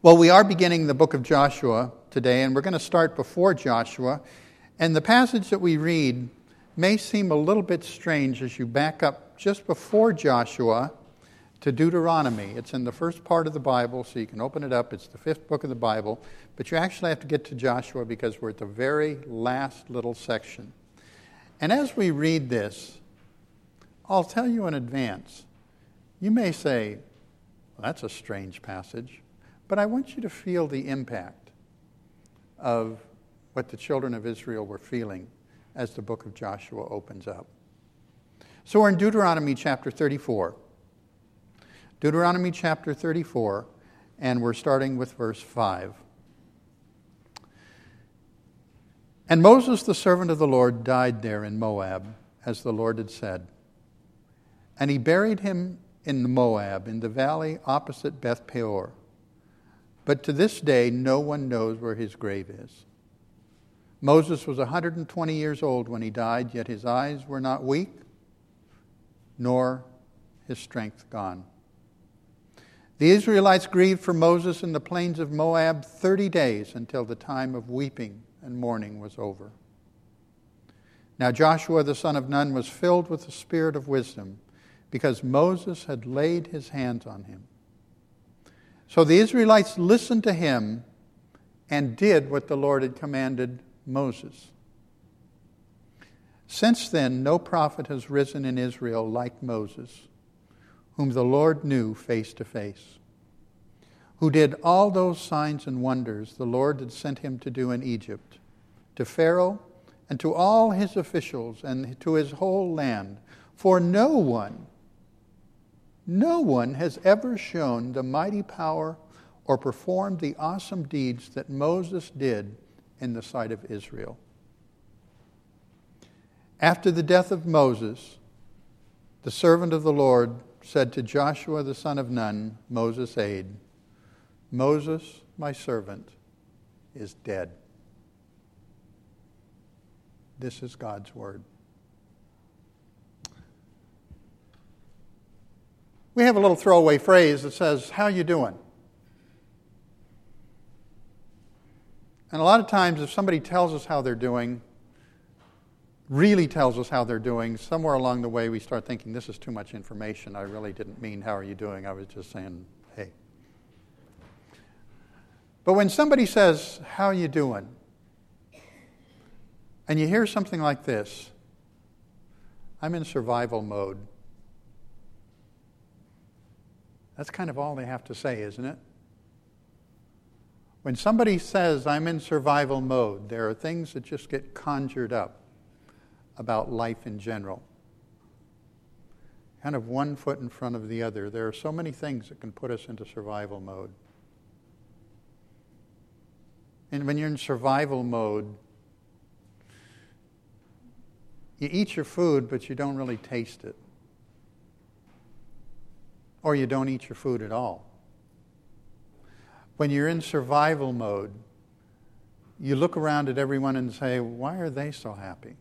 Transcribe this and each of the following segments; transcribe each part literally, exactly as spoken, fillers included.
Well, we are beginning the book of Joshua today, and we're going to start before Joshua. And the passage that we read may seem a little bit strange as you back up just before Joshua to Deuteronomy. It's in the first part of the Bible, so you can open it up. It's the fifth book of the Bible. But you actually have to get to Joshua because we're at the very last little section. And as we read this, I'll tell you in advance, you may say, well, that's a strange passage. But I want you to feel the impact of what the children of Israel were feeling as the book of Joshua opens up. So we're in Deuteronomy chapter thirty-four. Deuteronomy chapter thirty-four, and we're starting with verse five. And Moses, the servant of the Lord, died there in Moab, as the Lord had said. And he buried him in Moab, in the valley opposite Beth Peor. But to this day, no one knows where his grave is. Moses was one hundred twenty years old when he died, yet his eyes were not weak, nor his strength gone. The Israelites grieved for Moses in the plains of Moab thirty days until the time of weeping and mourning was over. Now Joshua the son of Nun was filled with the spirit of wisdom, because Moses had laid his hands on him. So the Israelites listened to him and did what the Lord had commanded Moses. Since then, no prophet has risen in Israel like Moses, whom the Lord knew face to face, who did all those signs and wonders the Lord had sent him to do in Egypt, to Pharaoh and to all his officials and to his whole land. For no one No one has ever shown the mighty power or performed the awesome deeds that Moses did in the sight of Israel. After the death of Moses, the servant of the Lord said to Joshua the son of Nun, Moses' aide, Moses, my servant, is dead. This is God's word. We have a little throwaway phrase that says, how you doing? And a lot of times if somebody tells us how they're doing, really tells us how they're doing, somewhere along the way we start thinking, this is too much information. I really didn't mean, how are you doing? I was just saying, hey. But when somebody says, how you doing? And you hear something like this, I'm in survival mode. That's kind of all they have to say, isn't it? When somebody says, I'm in survival mode, there are things that just get conjured up about life in general. Kind of one foot in front of the other. There are so many things that can put us into survival mode. And when you're in survival mode, you eat your food, but you don't really taste it. Or you don't eat your food at all. When you're in survival mode, you look around at everyone and say, why are they so happy?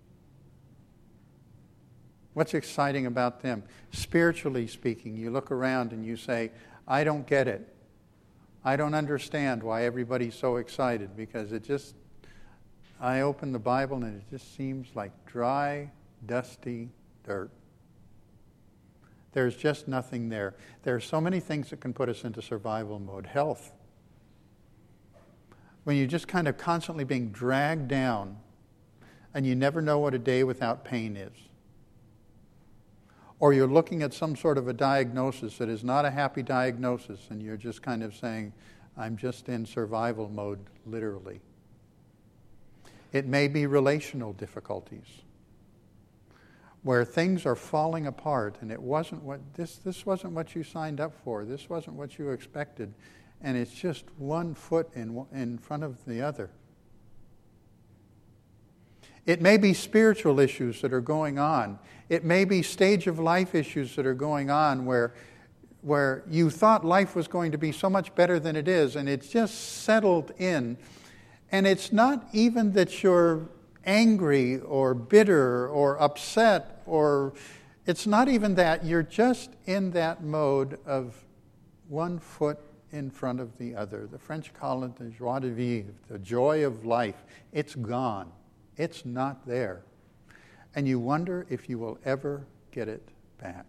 What's exciting about them? Spiritually speaking, you look around and you say, I don't get it. I don't understand why everybody's so excited, because it just, I open the Bible and it just seems like dry, dusty dirt. There's just nothing there. There are so many things that can put us into survival mode. Health. When you're just kind of constantly being dragged down and you never know what a day without pain is. Or you're looking at some sort of a diagnosis that is not a happy diagnosis and you're just kind of saying, I'm just in survival mode, literally. It may be relational difficulties, where things are falling apart and it wasn't what this this wasn't what you signed up for. This wasn't what you expected, and it's just one foot in in front of the other. It may be spiritual issues that are going on. It may be stage of life issues that are going on where where you thought life was going to be so much better than it is, and it's just settled in. And it's not even that you're angry or bitter or upset, or it's not even that. You're just in that mode of one foot in front of the other. The French call it the joie de vivre, the joy of life. It's gone. It's not there. And you wonder if you will ever get it back.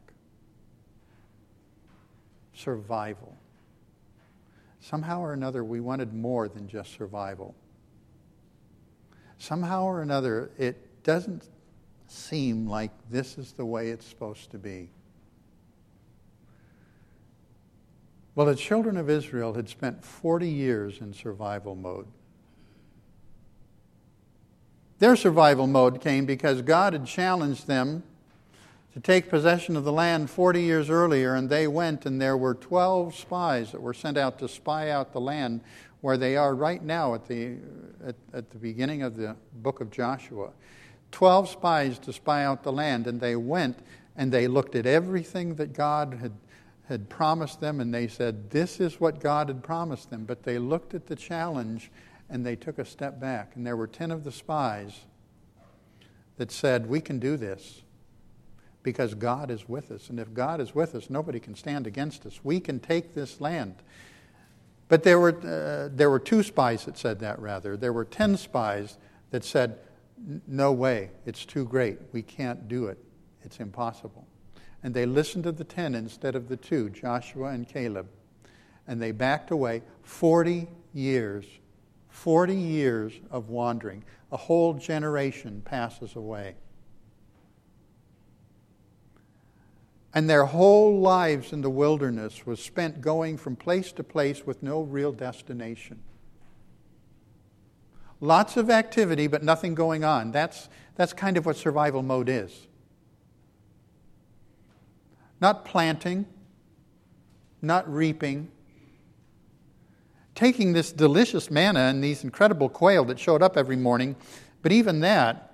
Survival. Somehow or another, we wanted more than just survival. Somehow or another, it doesn't seem like this is the way it's supposed to be. Well, the children of Israel had spent forty years in survival mode. Their survival mode came because God had challenged them to take possession of the land forty years earlier, and they went, and there were twelve spies that were sent out to spy out the land where they are right now at the at, at the beginning of the book of Joshua. Twelve spies to spy out the land, and they went and they looked at everything that God had had promised them, and they said, this is what God had promised them. But they looked at the challenge and they took a step back. And there were ten of the spies that said, we can do this because God is with us. And if God is with us, nobody can stand against us. We can take this land. But there were uh, there were two spies that said that, rather. There were ten spies that said, no way, it's too great. We can't do it. It's impossible. And they listened to the ten instead of the two, Joshua and Caleb. And they backed away. Forty years. Forty years of wandering. A whole generation passes away. And their whole lives in the wilderness was spent going from place to place with no real destination. Lots of activity, but nothing going on. That's, that's kind of what survival mode is. Not planting, not reaping, taking this delicious manna and these incredible quail that showed up every morning, but even that,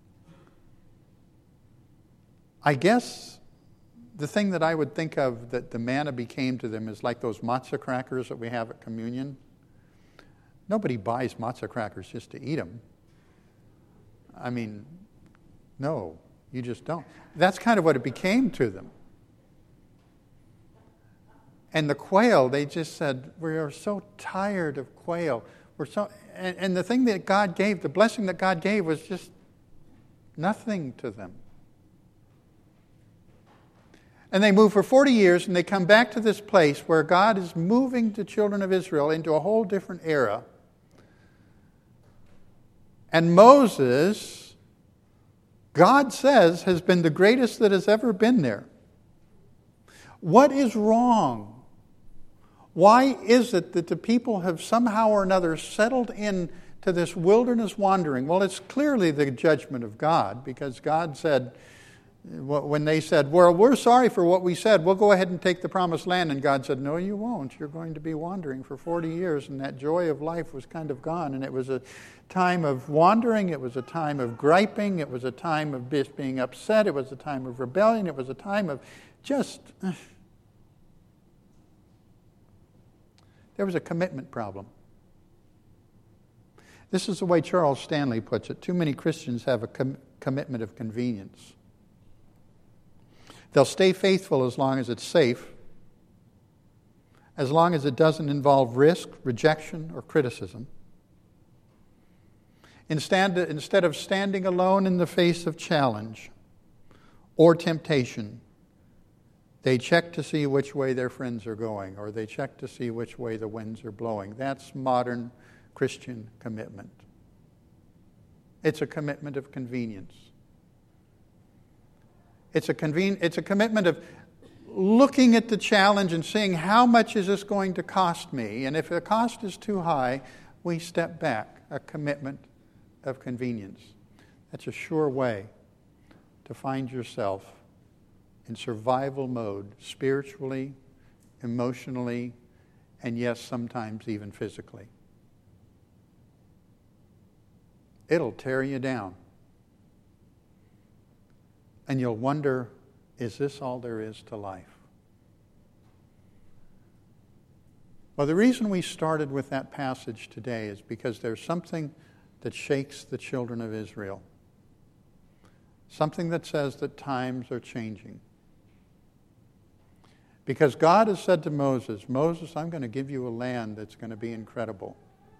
I guess the thing that I would think of that the manna became to them is like those matzah crackers that we have at communion. Nobody buys matzah crackers just to eat them. I mean, no, you just don't. That's kind of what it became to them. And the quail, they just said, we are so tired of quail. We're so, and, and the thing that God gave, the blessing that God gave was just nothing to them. And they move for forty years, and they come back to this place where God is moving the children of Israel into a whole different era. And Moses, God says, has been the greatest that has ever been there. What is wrong? Why is it that the people have somehow or another settled in to this wilderness wandering? Well, it's clearly the judgment of God, because God said, when they said, well, we're sorry for what we said, we'll go ahead and take the promised land. And God said, no, you won't. You're going to be wandering for forty years. And that joy of life was kind of gone. And it was a time of wandering. It was a time of griping. It was a time of being upset. It was a time of rebellion. It was a time of just... There was a commitment problem. This is the way Charles Stanley puts it. Too many Christians have a com- commitment of convenience. They'll stay faithful as long as it's safe, as long as it doesn't involve risk, rejection, or criticism. Instead, instead of standing alone in the face of challenge or temptation, they check to see which way their friends are going, or they check to see which way the winds are blowing. That's modern Christian commitment. It's a commitment of convenience. It's a conven- It's a commitment of looking at the challenge and seeing how much is this going to cost me. And if the cost is too high, we step back. A commitment of convenience. That's a sure way to find yourself in survival mode, spiritually, emotionally, and yes, sometimes even physically. It'll tear you down. And you'll wonder, is this all there is to life? Well, the reason we started with that passage today is because there's something that shakes the children of Israel. Something that says that times are changing. Because God has said to Moses, Moses, I'm going to give you a land that's going to be incredible.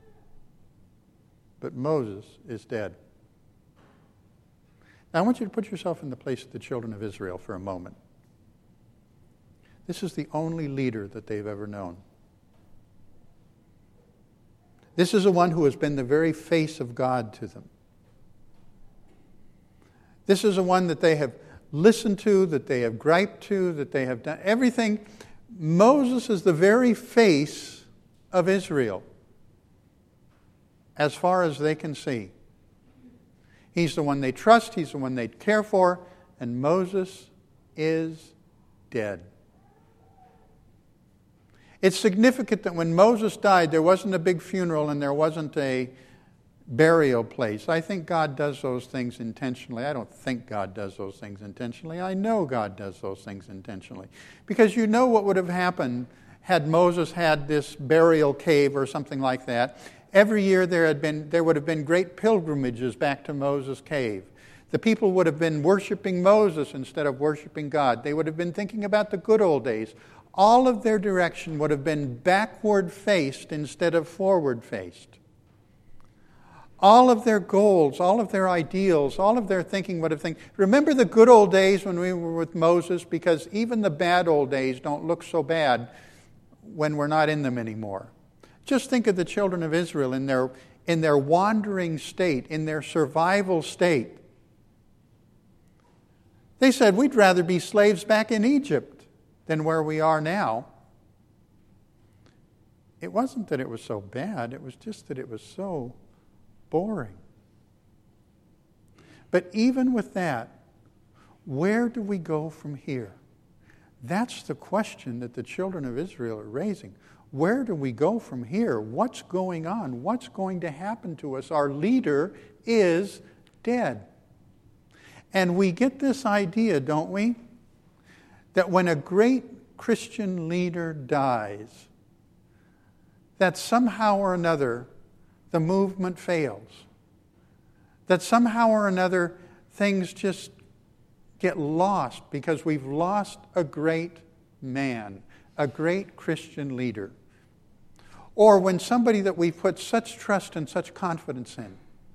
But Moses is dead. Now I want you to put yourself in the place of the children of Israel for a moment. This is the only leader that they've ever known. This is the one who has been the very face of God to them. This is the one that they have listened to, that they have griped to, that they have done everything. Moses is the very face of Israel, as far as they can see. He's the one they trust, he's the one they care for, and Moses is dead. It's significant that when Moses died, there wasn't a big funeral and there wasn't a burial place. I think God does those things intentionally. I don't think God does those things intentionally. I know God does those things intentionally. Because you know what would have happened had Moses had this burial cave or something like that. Every year there had been there would have been great pilgrimages back to Moses' cave. The people would have been worshiping Moses instead of worshiping God. They would have been thinking about the good old days. All of their direction would have been backward faced instead of forward faced. All of their goals, all of their ideals, all of their thinking would have think. Remember the good old days when we were with Moses? Because even the bad old days don't look so bad when we're not in them anymore. Just think of the children of Israel in their, in their wandering state, in their survival state. They said, we'd rather be slaves back in Egypt than where we are now. It wasn't that it was so bad, it was just that it was so boring. But even with that, where do we go from here? That's the question that the children of Israel are raising. Where do we go from here? What's going on? What's going to happen to us? Our leader is dead. And we get this idea, don't we? That when a great Christian leader dies, that somehow or another the movement fails. That somehow or another things just get lost because we've lost a great man, a great Christian leader. Or when somebody that we've put such trust and such confidence in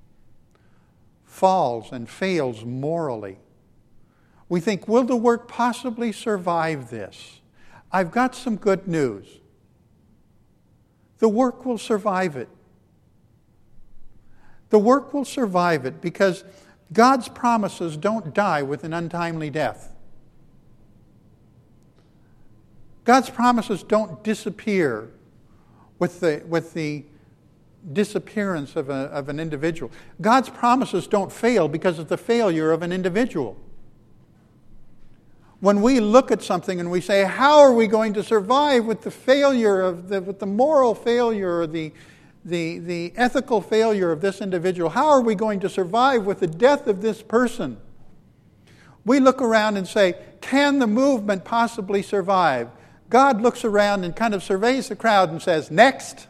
falls and fails morally, we think, will the work possibly survive this? I've got some good news. The work will survive it. The work will survive it because God's promises don't die with an untimely death. God's promises don't disappear with the, with the disappearance of, a, of an individual. God's promises don't fail because of the failure of an individual. When we look at something and we say, how are we going to survive with the failure of the, with the moral failure or the, the, the ethical failure of this individual? How are we going to survive with the death of this person? We look around and say, can the movement possibly survive? God looks around and kind of surveys the crowd and says, next.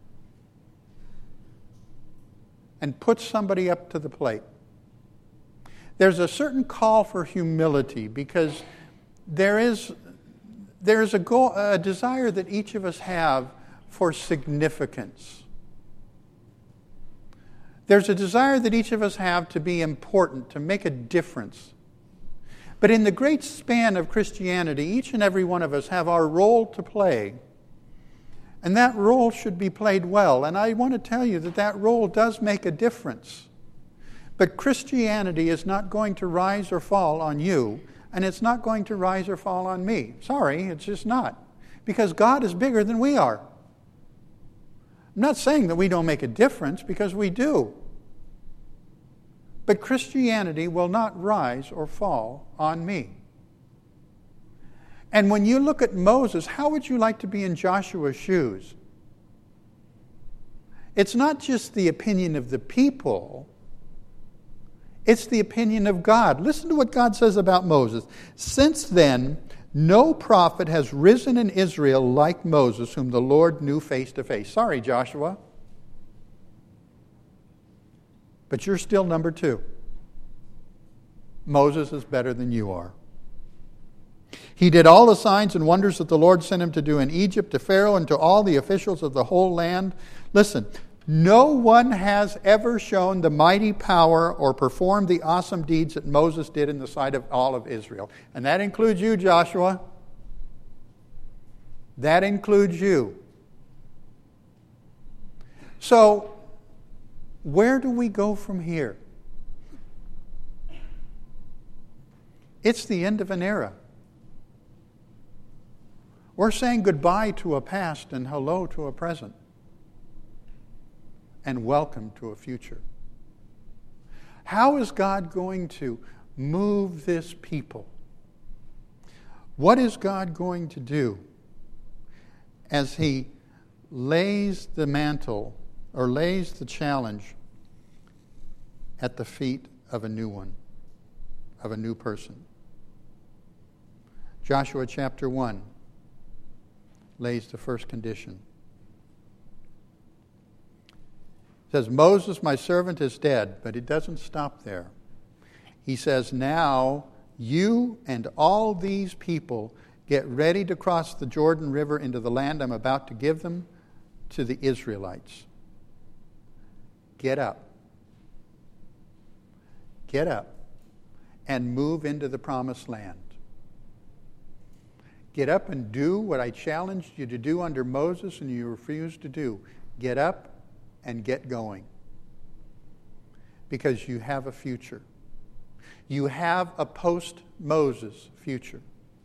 And puts somebody up to the plate. There's a certain call for humility because there is, there is a, goal, a desire that each of us have for significance. There's a desire that each of us have to be important, to make a difference. But in the great span of Christianity, each and every one of us have our role to play. And that role should be played well. And I want to tell you that that role does make a difference. But Christianity is not going to rise or fall on you, and it's not going to rise or fall on me. Sorry, it's just not. Because God is bigger than we are. I'm not saying that we don't make a difference, because we do. But Christianity will not rise or fall on me. And when you look at Moses, how would you like to be in Joshua's shoes? It's not just the opinion of the people. It's the opinion of God. Listen to what God says about Moses. Since then, no prophet has risen in Israel like Moses, whom the Lord knew face to face. Sorry, Joshua. But you're still number two. Moses is better than you are. He did all the signs and wonders that the Lord sent him to do in Egypt, to Pharaoh, and to all the officials of the whole land. Listen, no one has ever shown the mighty power or performed the awesome deeds that Moses did in the sight of all of Israel. And that includes you, Joshua. That includes you. So, where do we go from here? It's the end of an era. We're saying goodbye to a past and hello to a present. And welcome to a future. How is God going to move this people? What is God going to do as He lays the mantle or lays the challenge at the feet of a new one, of a new person? Joshua chapter one lays the first condition. It says, Moses, my servant, is dead, but it doesn't stop there. He says, now you and all these people get ready to cross the Jordan River into the land I'm about to give them to the Israelites. Get up. Get up and move into the promised land. Get up and do what I challenged you to do under Moses and you refused to do. Get up and get going. Because you have a future. You have a post-Moses future.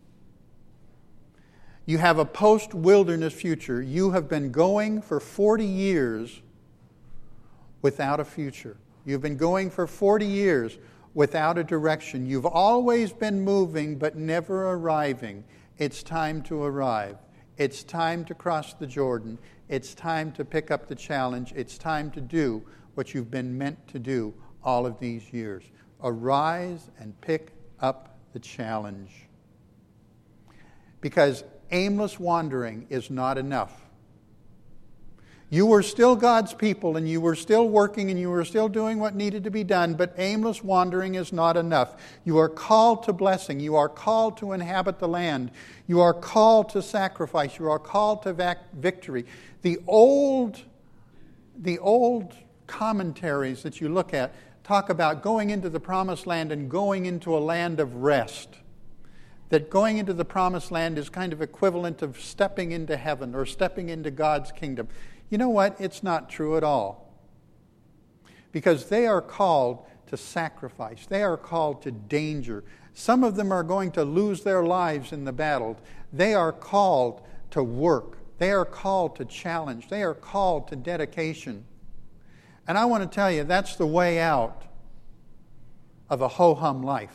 You have a post-wilderness future. You have been going for forty years without a future. You've been going for forty years without a direction. You've always been moving but never arriving. It's time to arrive. It's time to cross the Jordan. It's time to pick up the challenge. It's time to do what you've been meant to do all of these years. Arise and pick up the challenge. Because aimless wandering is not enough. You were still God's people and you were still working and you were still doing what needed to be done, but aimless wandering is not enough. You are called to blessing. You are called to inhabit the land. You are called to sacrifice. You are called to vac- victory. The old, the old commentaries that you look at talk about going into the promised land and going into a land of rest. That going into the promised land is kind of equivalent of stepping into heaven or stepping into God's kingdom. You know what? It's not true at all. Because they are called to sacrifice. They are called to danger. Some of them are going to lose their lives in the battle. They are called to work. They are called to challenge. They are called to dedication. And I want to tell you, that's the way out of a ho-hum life.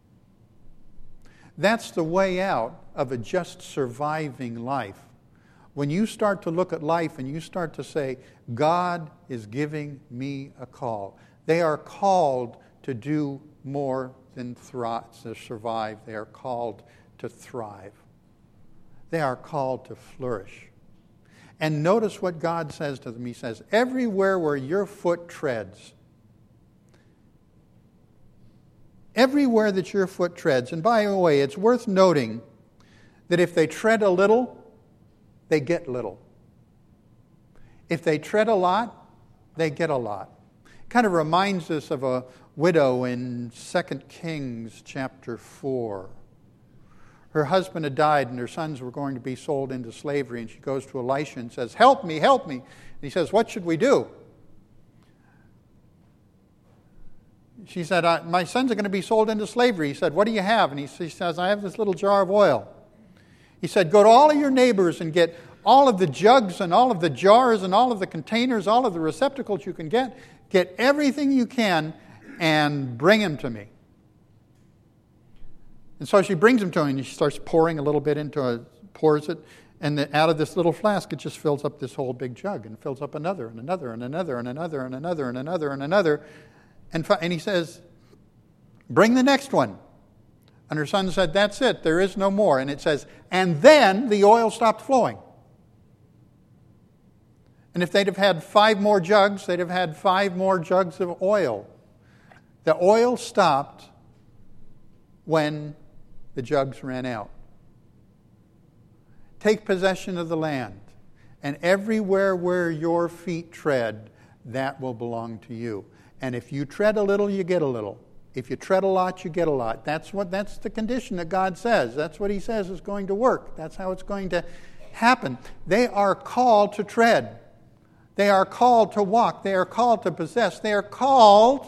That's the way out of a just surviving life. When you start to look at life and you start to say, God is giving me a call. They are called to do more than thrive, to survive. They are called to thrive. They are called to flourish. And notice what God says to them. He says, everywhere where your foot treads, everywhere that your foot treads, and by the way, it's worth noting that if they tread a little, they get little. If they tread a lot, they get a lot. Kind of reminds us of a widow in Second Kings chapter four. Her husband had died and her sons were going to be sold into slavery, and she goes to Elisha and says, help me, help me. And he says, what should we do? She said, my sons are going to be sold into slavery. He said, what do you have? And he says, I have this little jar of oil. He said, go to all of your neighbors and get all of the jugs and all of the jars and all of the containers, all of the receptacles you can get. Get everything you can and bring them to me. And so she brings them to him and she starts pouring a little bit into it, pours it, and the, out of this little flask it just fills up this whole big jug and fills up another and another and another and another and another and another and another. And, and he says, bring the next one. And her son said, that's it, there is no more. And it says, and then the oil stopped flowing. And if they'd have had five more jugs, they'd have had five more jugs of oil. The oil stopped when the jugs ran out. take possession of the land. And everywhere where your feet tread, that will belong to you. And if you tread a little, you get a little. If you tread a lot, you get a lot. That's what that's the condition that God says. That's what he says is going to work. That's how it's going to happen. They are called to tread. They are called to walk. They are called to possess. They are called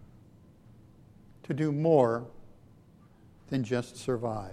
to do more than just survive.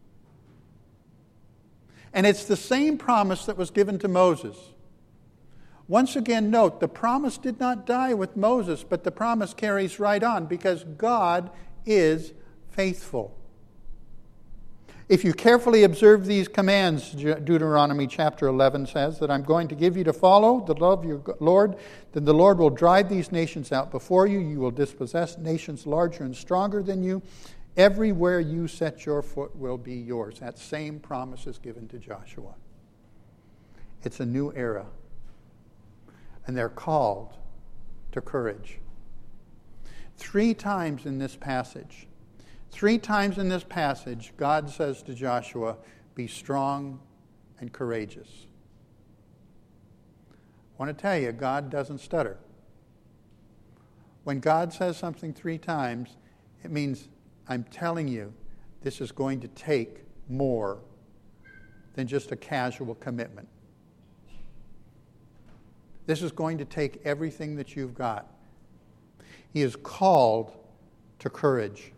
And it's the same promise that was given to Moses. Once again, note, the promise did not die with Moses, but the promise carries right on because God is faithful. If you carefully observe these commands, Deuteronomy chapter eleven says, that I'm going to give you to follow, the love of your Lord, then the Lord will drive these nations out before you. You will dispossess nations larger and stronger than you. Everywhere you set your foot will be yours. That same promise is given to Joshua. It's a new era. And they're called to courage. Three times in this passage, three times in this passage, God says to Joshua, be strong and courageous. I want to tell you, God doesn't stutter. When God says something three times, it means, I'm telling you, this is going to take more than just a casual commitment. This is going to take everything that you've got. He is called to courage.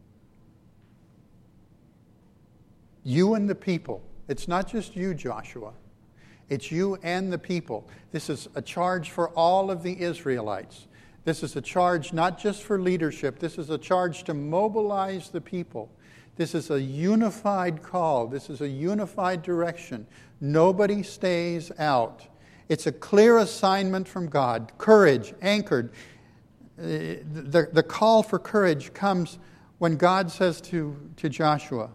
You and the people. It's not just you, Joshua. It's you and the people. This is a charge for all of the Israelites. This is a charge not just for leadership. This is a charge to mobilize the people. This is a unified call. This is a unified direction. Nobody stays out. It's a clear assignment from God. Courage, anchored. The, the call for courage comes when God says to, to Joshua,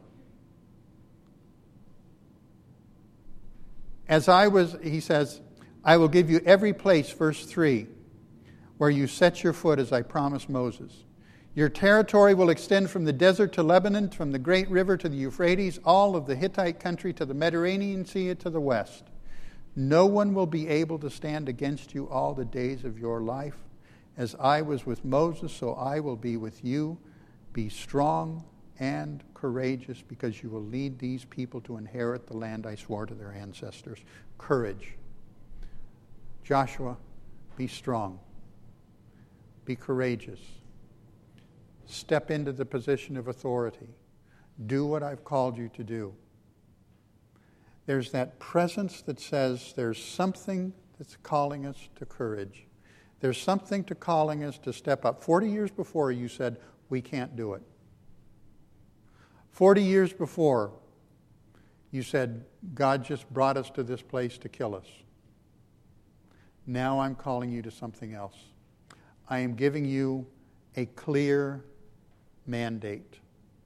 as I was, he says, I will give you every place, verse three, where you set your foot as I promised Moses. Your territory will extend from the desert to Lebanon, from the great river to the Euphrates, all of the Hittite country to the Mediterranean Sea to the west. No one will be able to stand against you all the days of your life. As I was with Moses, so I will be with you. Be strong and courageous, because you will lead these people to inherit the land I swore to their ancestors. Courage. Joshua, be strong. Be courageous. Step into the position of authority. Do what I've called you to do. There's that presence that says there's something that's calling us to courage. There's something to calling us to step up. Forty years before, you said, we can't do it. Forty years before, you said, God just brought us to this place to kill us. Now I'm calling you to something else. I am giving you a clear mandate.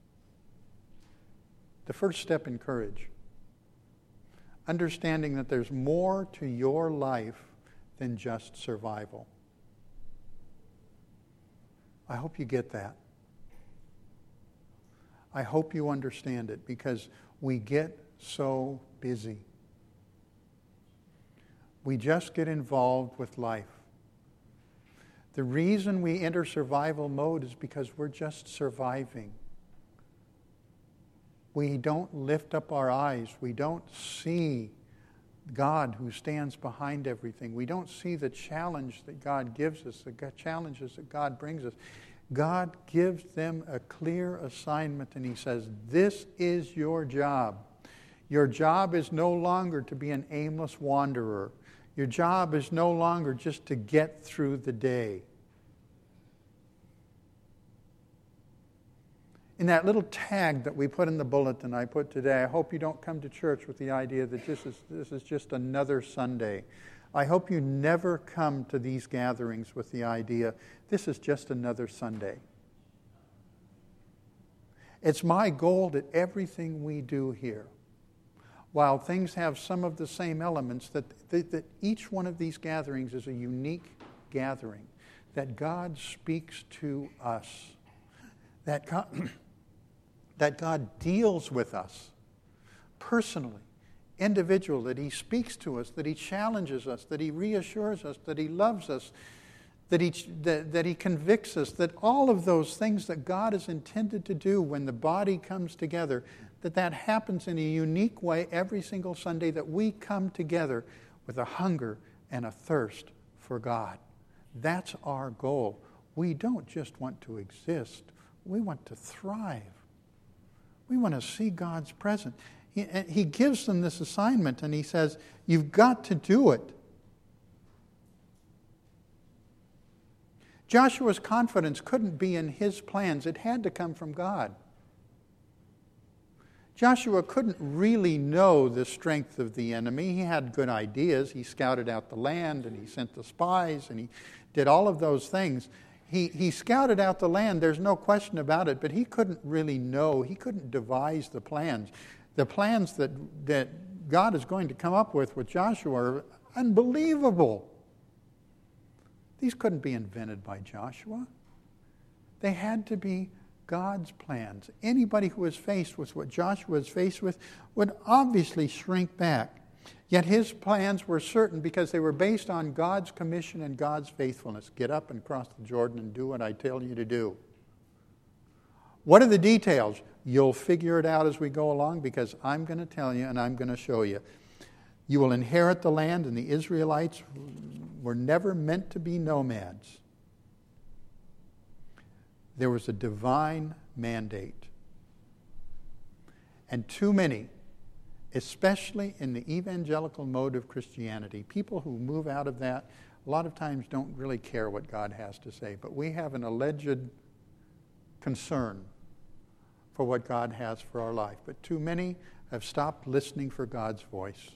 The first step in courage. Understanding that there's more to your life than just survival. I hope you get that. I hope you understand it, because we get so busy. We just get involved with life. The reason we enter survival mode is because we're just surviving. We don't lift up our eyes. We don't see God who stands behind everything. We don't see the challenge that God gives us, the challenges that God brings us. God gives them a clear assignment, and he says, this is your job. Your job is no longer to be an aimless wanderer. Your job is no longer just to get through the day. In that little tag that we put in the bulletin I put today, I hope you don't come to church with the idea that this is, this is just another Sunday. I hope you never come to these gatherings with the idea, this is just another Sunday. It's my goal that everything we do here, while things have some of the same elements, that, that, that each one of these gatherings is a unique gathering, that God speaks to us, that God, that God deals with us personally, individual, that he speaks to us, that he challenges us, that he reassures us, that he loves us, that he, that, that he convicts us, that all of those things that God is intended to do when the body comes together, that that happens in a unique way every single Sunday, that we come together with a hunger and a thirst for God. That's our goal. We don't just want to exist. We want to thrive. We want to see God's presence. He, he gives them this assignment and he says, you've got to do it. Joshua's confidence couldn't be in his plans. It had to come from God. Joshua couldn't really know the strength of the enemy. He had good ideas. He scouted out the land and he sent the spies and he did all of those things. He, he scouted out the land, there's no question about it, but he couldn't really know. He couldn't devise the plans. The plans that, that God is going to come up with with Joshua are unbelievable. These couldn't be invented by Joshua. They had to be God's plans. Anybody who was faced with what Joshua was faced with would obviously shrink back. Yet his plans were certain because they were based on God's commission and God's faithfulness. Get up and cross the Jordan and do what I tell you to do. What are the details? You'll figure it out as we go along because I'm going to tell you and I'm going to show you. You will inherit the land, and the Israelites were never meant to be nomads. There was a divine mandate. And too many, especially in the evangelical mode of Christianity, people who move out of that a lot of times don't really care what God has to say. But we have an alleged concern for what God has for our life. But too many have stopped listening for God's voice.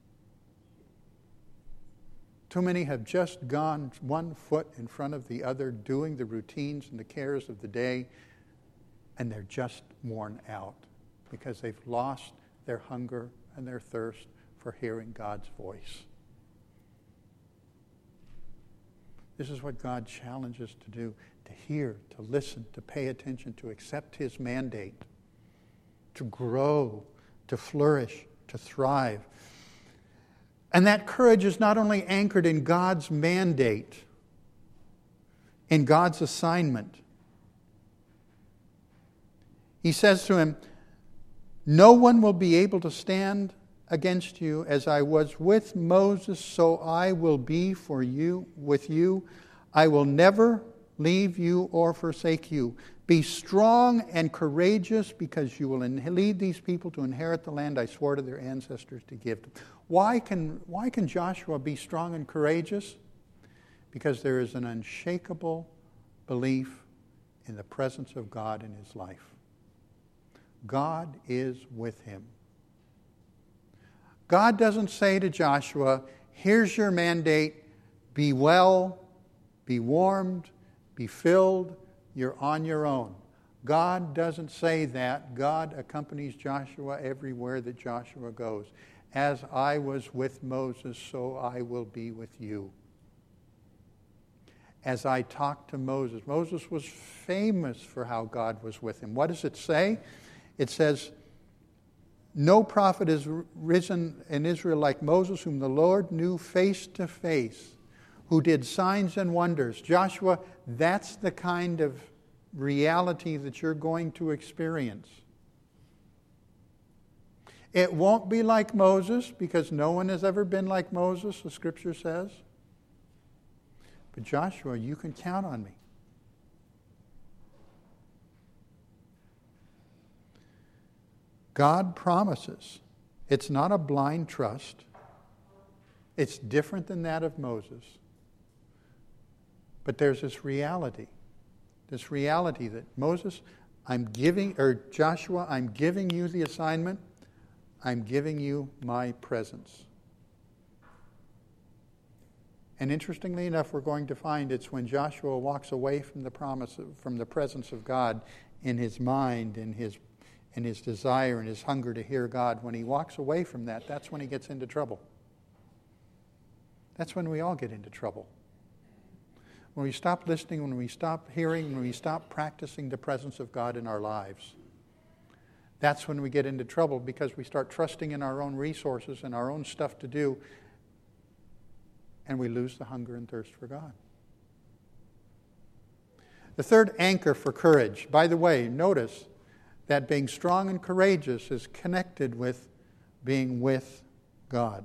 Too many have just gone one foot in front of the other, doing the routines and the cares of the day, and they're just worn out because they've lost their hunger and their thirst for hearing God's voice. This is what God challenges to do, to hear, to listen, to pay attention, to accept his mandate, to grow, to flourish, to thrive. And that courage is not only anchored in God's mandate, in God's assignment. He says to him, no one will be able to stand against you. As I was with Moses, so I will be for you, with you. I will never leave you or forsake you. Be strong and courageous, because you will lead these people to inherit the land I swore to their ancestors to give them. Why can, why can Joshua be strong and courageous? Because there is an unshakable belief in the presence of God in his life. God is with him. God doesn't say to Joshua, here's your mandate, be well, be warmed, be filled, you're on your own. God doesn't say that. God accompanies Joshua everywhere that Joshua goes. As I was with Moses, so I will be with you. As I talked to Moses, Moses was famous for how God was with him. What does it say? It says, no prophet is risen in Israel like Moses, whom the Lord knew face to face, who did signs and wonders. Joshua, that's the kind of reality that you're going to experience. It won't be like Moses, because no one has ever been like Moses, the Scripture says. But Joshua, you can count on me. God promises. It's not a blind trust. It's different than that of Moses. But there's this reality. This reality that Moses, I'm giving, or Joshua, I'm giving you the assignment. I'm giving you my presence. And interestingly enough, we're going to find it's when Joshua walks away from the promise, of, from the presence of God in his mind, in his, in his desire, and his hunger to hear God. When he walks away from that, that's when he gets into trouble. That's when we all get into trouble. When we stop listening, when we stop hearing, when we stop practicing the presence of God in our lives. That's when we get into trouble, because we start trusting in our own resources and our own stuff to do, and we lose the hunger and thirst for God. The third anchor for courage, by the way, notice that being strong and courageous is connected with being with God.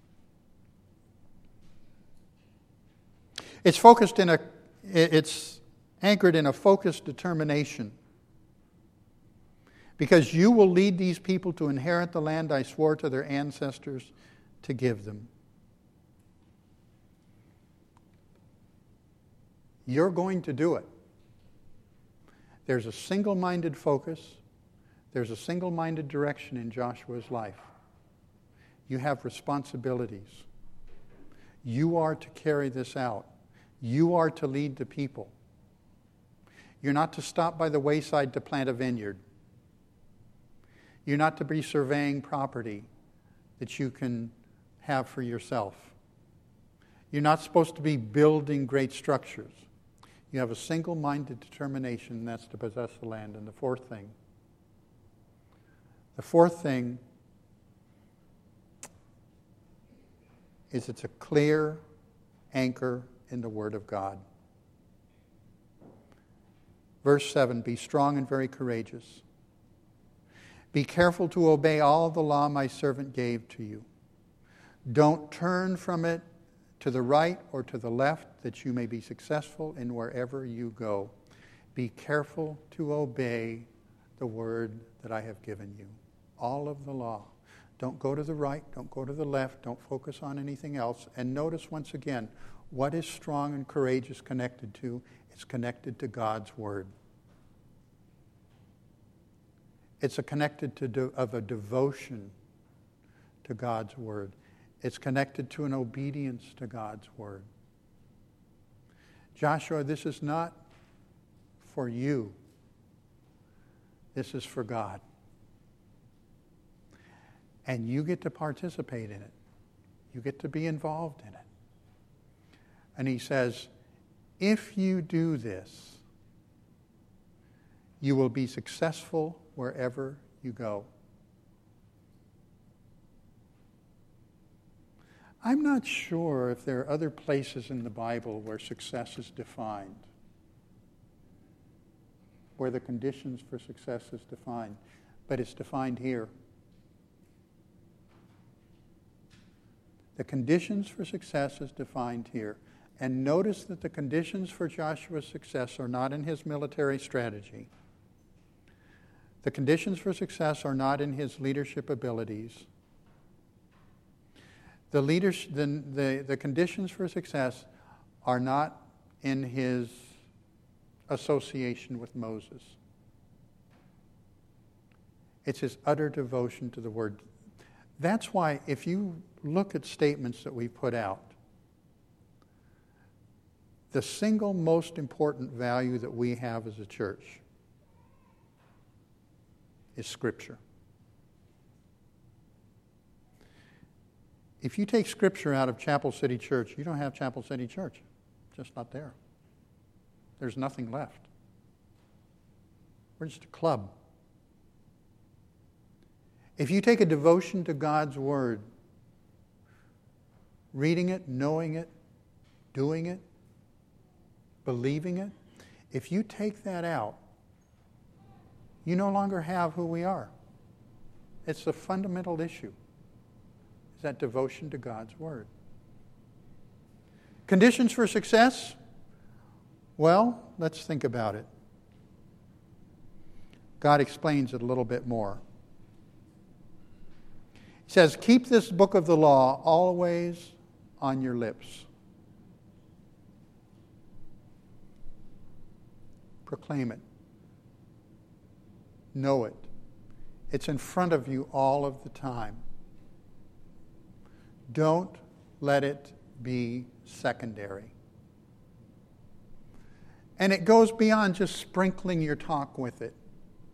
It's focused in a, it's anchored in a focused determination. Because you will lead these people to inherit the land I swore to their ancestors to give them. You're going to do it. There's a single-minded focus. There's a single-minded direction in Joshua's life. You have responsibilities. You are to carry this out. You are to lead the people. You're not to stop by the wayside to plant a vineyard. You're not to be surveying property that you can have for yourself. You're not supposed to be building great structures. You have a single-minded determination, and that's to possess the land. And the fourth thing, the fourth thing is it's a clear anchor in the Word of God. Verse seven, be strong and very courageous. Be careful to obey all the law my servant gave to you. Don't turn from it to the right or to the left, that you may be successful in wherever you go. Be careful to obey the word that I have given you. All of the law. Don't go to the right, don't go to the left, don't focus on anything else. And notice once again, what is strong and courageous connected to? It's connected to God's word. It's a connected to de- of a devotion to God's word. It's connected to an obedience to God's word. Joshua, this is not for you. This is for God. And you get to participate in it. You get to be involved in it. And he says, if you do this, you will be successful wherever you go. I'm not sure if there are other places in the Bible where success is defined, where the conditions for success is defined, but it's defined here. The conditions for success is defined here. And notice that the conditions for Joshua's success are not in his military strategy. The conditions for success are not in his leadership abilities. The, leadership, the, the, the conditions for success are not in his association with Moses. It's his utter devotion to the word. That's why if you look at statements that we put out, the single most important value that we have as a church is Scripture. If you take Scripture out of Chapel City Church, you don't have Chapel City Church. It's just not there. There's nothing left. We're just a club. If you take a devotion to God's Word, reading it, knowing it, doing it, believing it, if you take that out, you no longer have who we are. It's a fundamental issue. Is that devotion to God's Word. Conditions for success? Well, let's think about it. God explains it a little bit more. He says, keep this book of the law always on your lips. Proclaim it. Know it. It's in front of you all of the time. Don't let it be secondary. And it goes beyond just sprinkling your talk with it.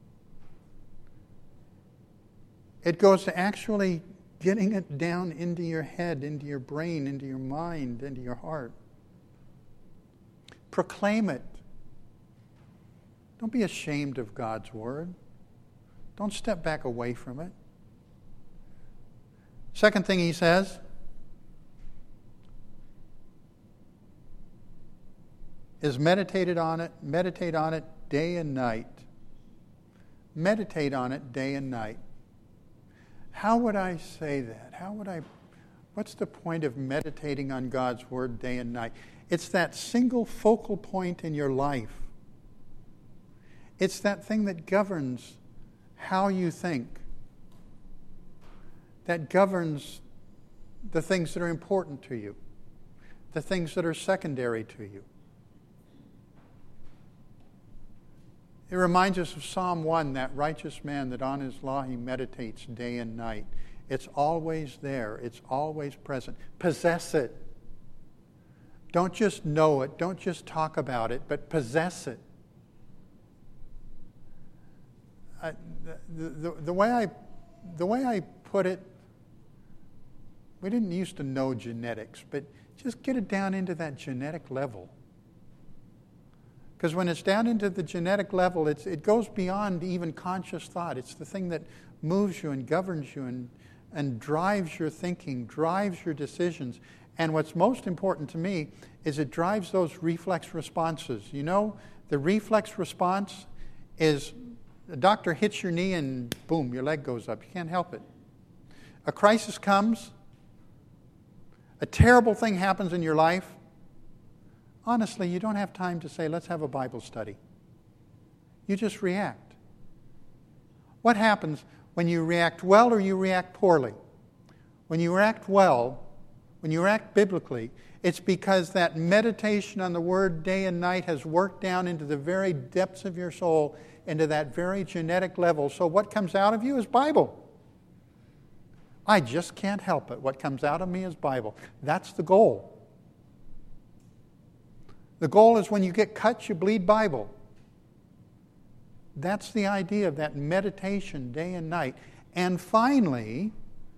It goes to actually getting it down into your head, into your brain, into your mind, into your heart. Proclaim it. Don't be ashamed of God's Word. Don't step back away from it. Second thing he says is meditated on it, meditate on it day and night. Meditate on it day and night. How would I say that? How would I, what's the point of meditating on God's Word day and night? It's that single focal point in your life. It's that thing that governs how you think, that governs the things that are important to you, the things that are secondary to you. It reminds us of Psalm one, that righteous man that on his law he meditates day and night. It's always there. It's always present. Possess it. Don't just know it. Don't just talk about it, but possess it. I, the, the, the, way I, the way I put it, we didn't used to know genetics, but just get it down into that genetic level. Because when it's down into the genetic level, it's, it goes beyond even conscious thought. It's the thing that moves you and governs you and, and drives your thinking, drives your decisions. And what's most important to me is it drives those reflex responses. You know, the reflex response is the doctor hits your knee and boom, your leg goes up. You can't help it. A crisis comes. A terrible thing happens in your life. Honestly, you don't have time to say, let's have a Bible study. You just react. What happens when you react well or you react poorly? When you react well, when you react biblically, it's because that meditation on the Word day and night has worked down into the very depths of your soul, into that very genetic level. So what comes out of you is Bible. I just can't help it. What comes out of me is Bible. That's the goal. The goal is when you get cut, you bleed Bible. That's the idea of that meditation day and night. And finally,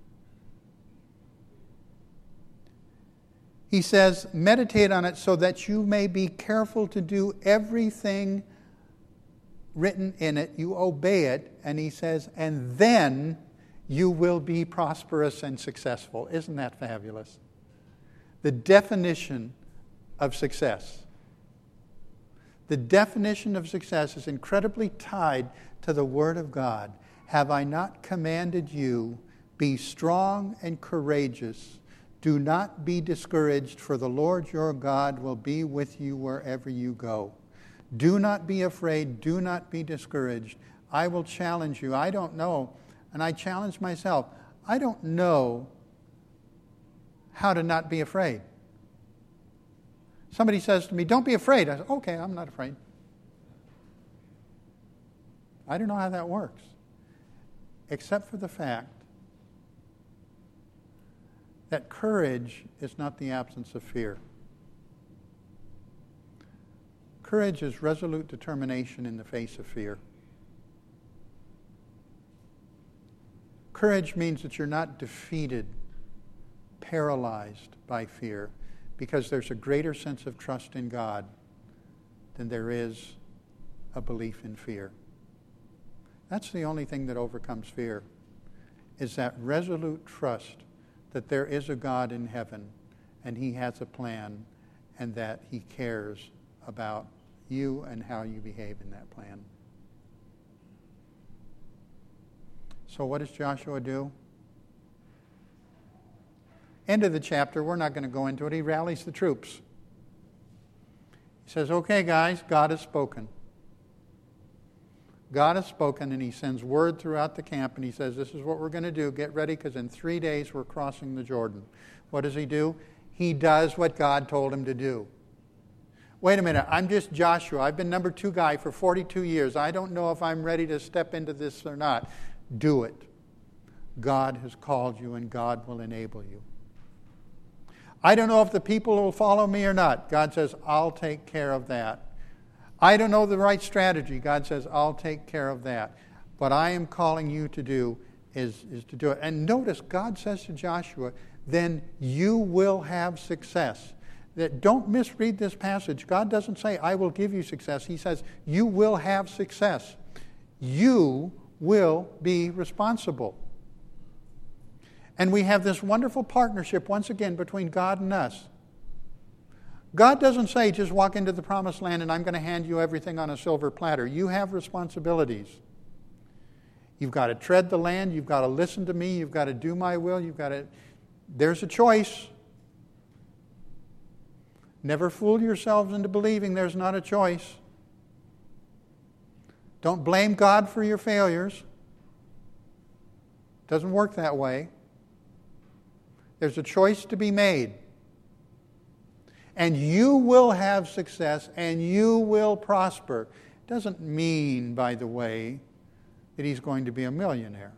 he says, meditate on it so that you may be careful to do everything written in it. You obey it. And he says, and then you will be prosperous and successful. Isn't that fabulous? The definition of success. The definition of success is incredibly tied to the Word of God. Have I not commanded you, be strong and courageous. Do not be discouraged, for the Lord your God will be with you wherever you go. Do not be afraid. Do not be discouraged. I will challenge you. I don't know, and I challenge myself. I don't know how to not be afraid. Somebody says to me, don't be afraid. I say, okay, I'm not afraid. I don't know how that works, except for the fact that courage is not the absence of fear. Courage is resolute determination in the face of fear. Courage means that you're not defeated, paralyzed by fear, because there's a greater sense of trust in God than there is a belief in fear. That's the only thing that overcomes fear, is that resolute trust that there is a God in heaven and He has a plan and that He cares about you and how you behave in that plan. So what does Joshua do? End of the chapter, we're not going to go into it. He rallies the troops. He says, okay, guys, God has spoken. God has spoken, and he sends word throughout the camp, and he says, this is what we're going to do. Get ready, because in three days we're crossing the Jordan. What does he do? He does what God told him to do. Wait a minute, I'm just Joshua. I've been number two guy for forty-two years. I don't know if I'm ready to step into this or not. Do it. God has called you, and God will enable you. I don't know if the people will follow me or not. God says, I'll take care of that. I don't know the right strategy. God says, I'll take care of that. What I am calling you to do is, is to do it. And notice, God says to Joshua, then you will have success. That don't misread this passage. God doesn't say, I will give you success. He says, you will have success. You will be responsible. And we have this wonderful partnership, once again, between God and us. God doesn't say, just walk into the promised land and I'm going to hand you everything on a silver platter. You have responsibilities. You've got to tread the land. You've got to listen to me. You've got to do my will. You've got to... There's a choice. Never fool yourselves into believing there's not a choice. Don't blame God for your failures. Doesn't work that way. There's a choice to be made. And you will have success and you will prosper. Doesn't mean, by the way, that he's going to be a millionaire.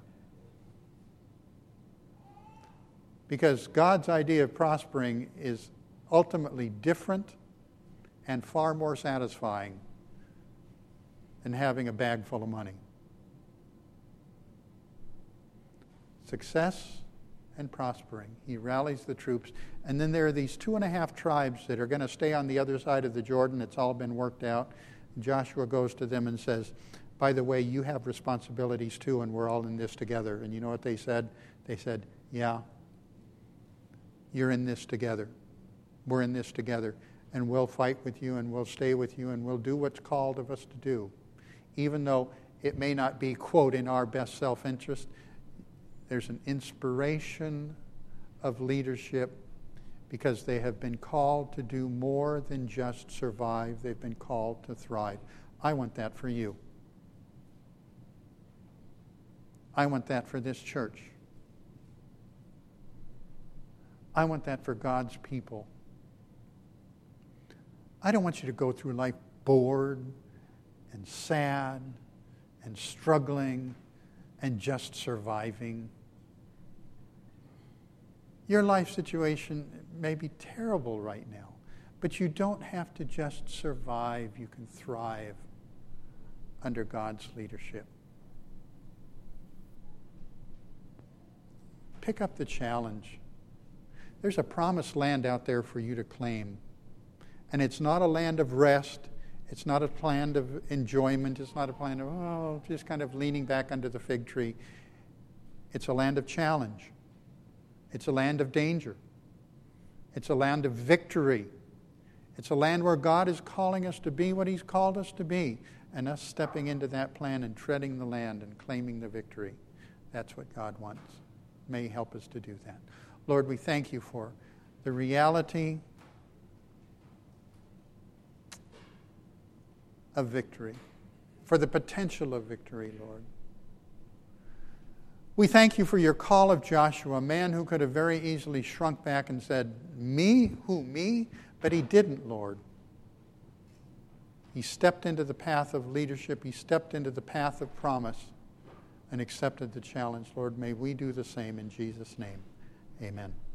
Because God's idea of prospering is ultimately different and far more satisfying than having a bag full of money. Success and prospering. He rallies the troops. And then there are these two and a half tribes that are going to stay on the other side of the Jordan. It's all been worked out. Joshua goes to them and says, by the way, you have responsibilities too, and we're all in this together. And you know what they said? They said, yeah, you're in this together. We're in this together. And we'll fight with you, and we'll stay with you, and we'll do what's called of us to do. Even though it may not be, quote, in our best self-interest, there's an inspiration of leadership because they have been called to do more than just survive. They've been called to thrive. I want that for you. I want that for this church. I want that for God's people. I don't want you to go through life bored and sad and struggling and just surviving. Your life situation may be terrible right now, but you don't have to just survive. You can thrive under God's leadership. Pick up the challenge. There's a promised land out there for you to claim. And it's not a land of rest. It's not a land of enjoyment. It's not a land of, oh, just kind of leaning back under the fig tree. It's a land of challenge. It's a land of danger. It's a land of victory. It's a land where God is calling us to be what He's called us to be, and us stepping into that plan and treading the land and claiming the victory. That's what God wants. May He help us to do that. Lord, we thank you for the reality of victory, for the potential of victory, Lord. We thank you for your call of Joshua, a man who could have very easily shrunk back and said, me? Who, me? But he didn't, Lord. He stepped into the path of leadership. He stepped into the path of promise and accepted the challenge. Lord, may we do the same in Jesus' name. Amen.